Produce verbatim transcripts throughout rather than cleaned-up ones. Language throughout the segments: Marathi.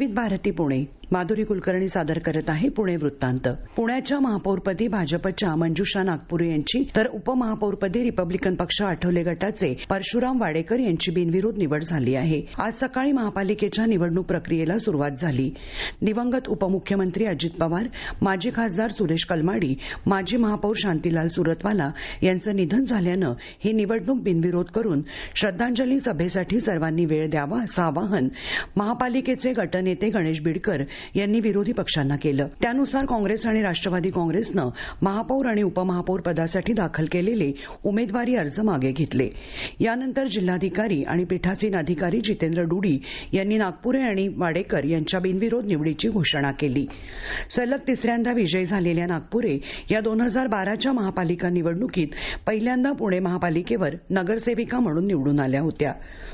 विविध भारती पुणे माधुरी कुलकर्णी सादर करत आहे पुणे वृत्तांत. पुण्याच्या महापौरपदी भाजपच्या मंजुषा नागपुरे यांची तर उपमहापौरपदी रिपब्लिकन पक्ष आठवले गटाचे परशुराम वाडेकर यांची बिनविरोध निवड झाली आहे. आज सकाळी महापालिकेच्या निवडणूक प्रक्रियेला सुरुवात झाली. दिवंगत उपमुख्यमंत्री अजित पवार, माजी खासदार सुरेश कलमाडी, माजी महापौर शांतीलाल सुरतवाला यांचं निधन झाल्यानं ही निवडणूक बिनविरोध करून श्रद्धांजली सभेसाठी सर्वांनी वेळ द्यावा असं आवाहन महापालिकेचे गटनेते गणेश बिडकर यांनी विरोधी पक्षांना केलं. त्यानुसार काँग्रेस आणि राष्ट्रवादी काँग्रेसनं महापौर आणि उपमहापौर पदासाठी दाखल केलेले उमेदवारी अर्ज मागे घेतले. यानंतर जिल्हाधिकारी आणि पीठासीन अधिकारी जितेंद्र डुडी यांनी नागपुरे आणि वाडेकर यांच्या बिनविरोध निवडीची घोषणा केली. सलग तिसऱ्यांदा विजयी झालेल्या नागपुरे या दोन हजार बाराच्या महापालिका निवडणुकीत पहिल्यांदा पुणे महापालिकेवर नगरसेविका म्हणून निवडून आल्या होत्या.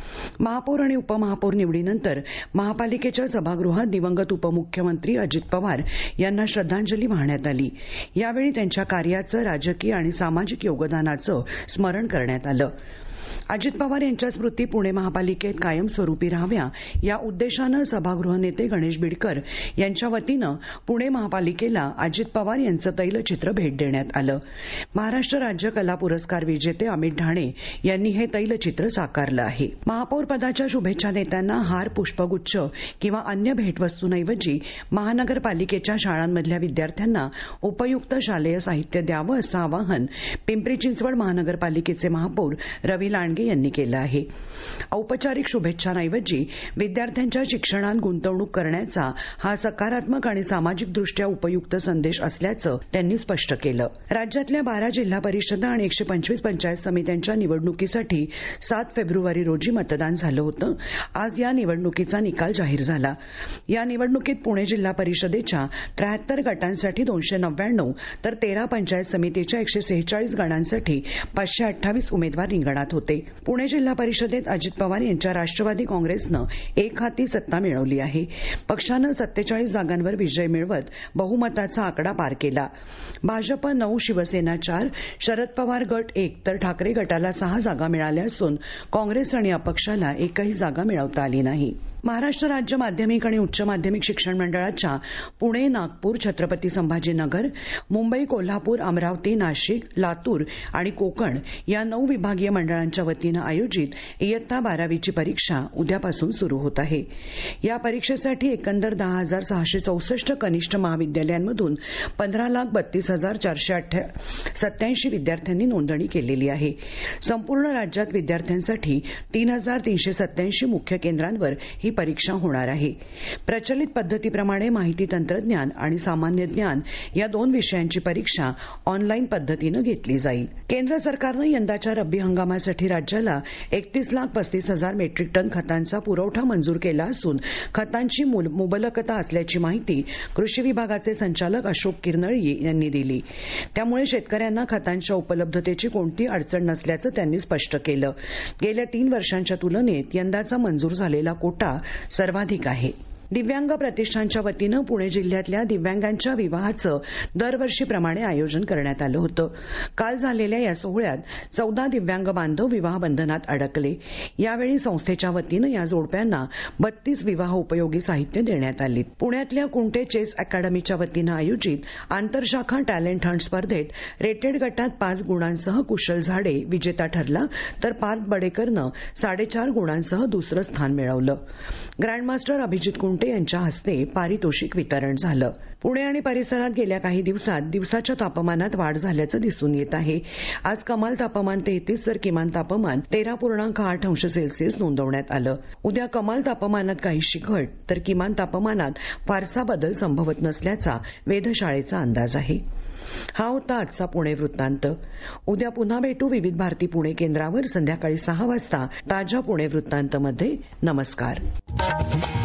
महापौर आणि उपमहापौर निवडीनंतर महापालिकेच्या सभागृहात दिवंगत उपमुख्यमंत्री अजित पवार यांना श्रद्धांजली वाहण्यात आली. यावेळी त्यांच्या कार्याचं, राजकीय आणि सामाजिक योगदानाचं स्मरण करण्यात आलं. अजित पवार यांच्या स्मृती पुणे महापालिकेत कायमस्वरूपी राहाव्या या उद्देशानं सभागृह नेते गणेश बिडकर यांच्या वतीनं पुणे महापालिकेला अजित पवार यांचं तैलचित्र भेट देण्यात आलं. महाराष्ट्र राज्य कला पुरस्कार विजेते अमित ढाणे यांनी हे तैलचित्र साकारलं आहे. महापौर पदाच्या शुभेच्छा देताना हार, पुष्पगुच्छ किंवा अन्य भेटवस्तूंऐवजी महानगरपालिकेच्या शाळांमधल्या विद्यार्थ्यांना उपयुक्त शालेय साहित्य द्यावं असं आवाहन पिंपरी चिंचवड महानगरपालिकेचे महापौर रवी लांडगे यांनी केलं आहे. औपचारिक शुभेच्छांऐवजी विद्यार्थ्यांच्या शिक्षणात गुंतवणूक करण्याचा हा सकारात्मक आणि सामाजिकदृष्ट्या उपयुक्त संदेश असल्याचं त्यांनी स्पष्ट केलं. राज्यातल्या बारा जिल्हा परिषदा आणि एकशे पंचवीस पंचायत समित्यांच्या निवडणुकीसाठी सात फेब्रुवारी रोजी मतदान झालं होतं. आज या निवडणुकीचा निकाल जाहीर झाला. या निवडणुकीत पुणे जिल्हा परिषदेच्या त्र्याहत्तर गटांसाठी दोनशे नव्याण्णव तर तेरा पंचायत समितीच्या एकशे सेहेचाळीस गणांसाठी पाचशे अठ्ठावीस उमेदवार रिंगणात होते. पुणे जिल्हा परिषदेत अजित पवार यांच्या राष्ट्रवादी काँग्रेसनं एक हाती सत्ता मिळवली आहे. पक्षानं सत्तेचाळीस जागांवर विजय मिळवत बहुमताचा आकडा पार केला. भाजप नऊ, शिवसेना चार, शरद पवार गट एक तर ठाकरे गटाला सहा जागा मिळाल्या असून काँग्रेस आणि अपक्षाला एकही जागा मिळवता आली नाही. महाराष्ट्र राज्य माध्यमिक आणि उच्च माध्यमिक शिक्षण मंडळाच्या पुणे, नागपूर, छत्रपती संभाजीनगर, मुंबई, कोल्हापूर, अमरावती, नाशिक, लातूर आणि कोकण या नऊ विभागीय मंडळांच्या वतीनं आयोजित इयत्ता बारावीची परीक्षा उद्यापासून सुरू होत आहे. या परीक्षेसाठी एकंदर दहा हजार सहाशे चौसष्ट कनिष्ठ महाविद्यालयांमधून पंधरा लाख बत्तीस हजार चारशे सत्याऐंशी विद्यार्थ्यांनी नोंदणी केलेली आहे. संपूर्ण राज्यात विद्यार्थ्यांसाठी तीन हजार तीनशे सत्याऐंशी मुख्य केंद्रांवर ही परीक्षा होणार आहे. प्रचलित पद्धतीप्रमाणे माहिती तंत्रज्ञान आणि सामान्य ज्ञान या दोन विषयांची परीक्षा ऑनलाईन पद्धतीनं घेतली जाईल. केंद्र सरकारनं यंदाच्या रब्बी हंगामासाठी राज्याला एकतीस लाख पस्तीस हजार मेट्रिक टन खतांचा पुरवठा मंजूर केला असून खतांची मुबलकता असल्याची माहिती कृषी विभागाचे संचालक अशोक किरनळी यांनी दिली. त्यामुळे शेतकऱ्यांना खतांच्या उपलब्धतेची कोणती अडचण नसल्याचं त्यांनी स्पष्ट केलं. गेल्या तीन वर्षांच्या तुलनेत यंदाचा मंजूर झालेला कोटा सर्वाधिक आहे. दिव्यांग प्रतिष्ठानच्या वतीनं पुणे जिल्ह्यातल्या दिव्यांगांच्या विवाहाचं दरवर्षीप्रमाणे आयोजन करण्यात आलं होतं. काल झालेल्या या सोहळ्यात चौदा दिव्यांग बांधव विवाह बंधनात अडकले. यावेळी संस्थेच्या वतीनं या जोडप्यांना बत्तीस विवाह उपयोगी साहित्य देण्यात आली. पुण्यातल्या कुंटे चेस अकॅडमीच्या वतीनं आयोजित आंतरशाखा टॅलेंट हंट स्पर्धेत रेटेड गटात पाच गुणांसह कुशल झाडे विजेता ठरला तर पार्थ बडेकरनं साडेचार गुणांसह दुसरं स्थान मिळवलं. ग्रँडमास्टर अभिजित कुंटे यांच्या हस्ते पारितोषिक वितरण झालं. पुणे आणि परिसरात गेल्या काही दिवसात दिवसाच्या तापमानात वाढ झाल्याचं दिसून येत आहे. आज कमाल तापमान तेहतीस तर किमान तापमान तेरा पूर्णांक आठ अंश सेल्सिअस नोंदवण्यात आलं. उद्या कमाल तापमानात काहीशी घट तर किमान तापमानात फारसा बदल संभवत नसल्याचा वेधशाळेचा अंदाज आहे. हा होता आजचा पुणे वृत्तांत. उद्या पुन्हा भेटू विविध भारती पुणे केंद्रावर संध्याकाळी सहा वाजता ताज्या पुणे वृत्तांतमध्ये. नमस्कार.